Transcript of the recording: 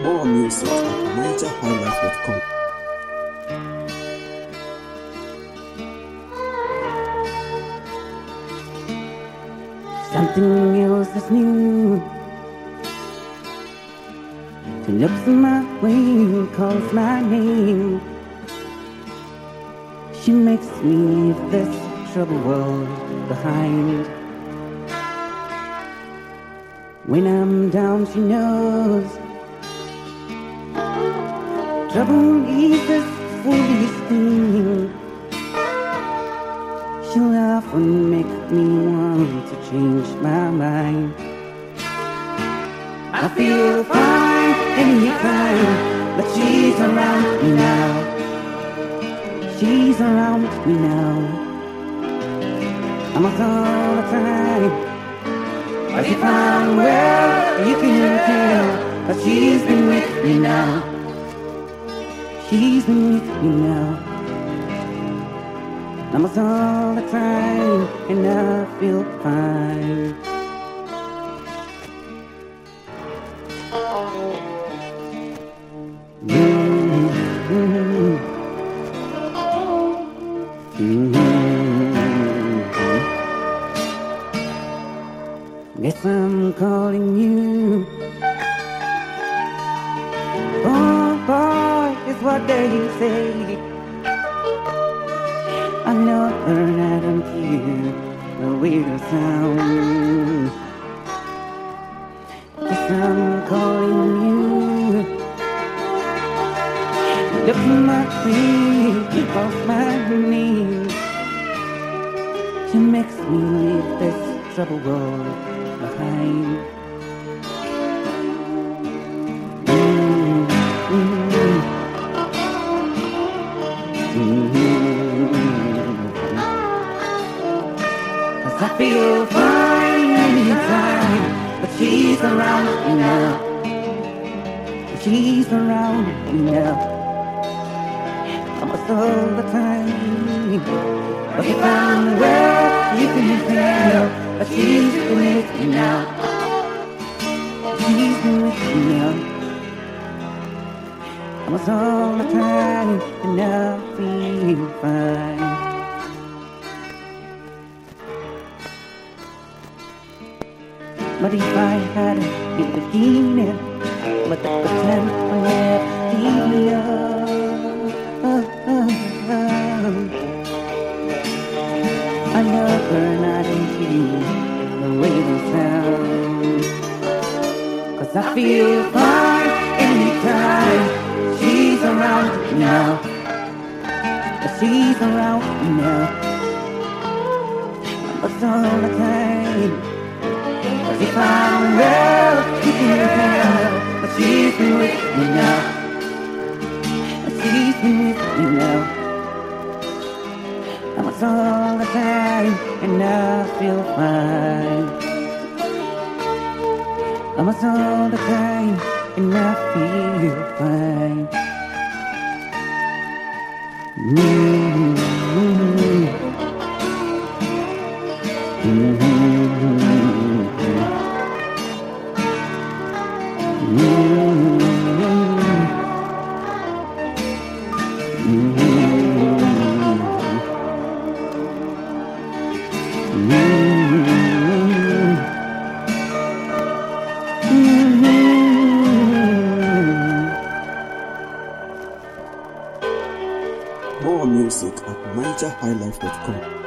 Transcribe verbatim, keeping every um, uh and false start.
More music at niger highlife dot com. Something else is new. She looks my way, calls my name. She makes me leave this troubled world behind. When I'm down, she knows trouble is this foolish thing. She'll often make me want to change my mind. I feel fine anytime that she's around me now. She's around me now. I'm all the time. As if I'm well, you can tell that she's been with me now. She's been with me now. I'm all the time, and I feel fine. Mm-hmm. Mm-hmm. Guess I'm calling you. Oh boy, is what they say. I know that I don't hear the weird sound. Guess I'm calling you. Look my way, off my knees. She makes me leave this troubled world behind. Mm-hmm. Mm-hmm. Cause I feel fine anytime, but she's around me now. She's around me now. Almost all the time. But if I'm well, you can tell that she's been with me now. She's been with me now. Almost all the time, and I feel fine. But if I had a beginning, but the pretend would never leave me alone. I love her and I don't hear the way they sound. Cause I feel fine anytime she's around me now. She's around me now. But all the time. Cause if I'm well, you can tell that she's been with me now. She's been with me now. I'm all the time, and I feel fine. I'm all the time, and I feel fine. Mm-hmm. Mm-hmm. More music at niger highlife dot com.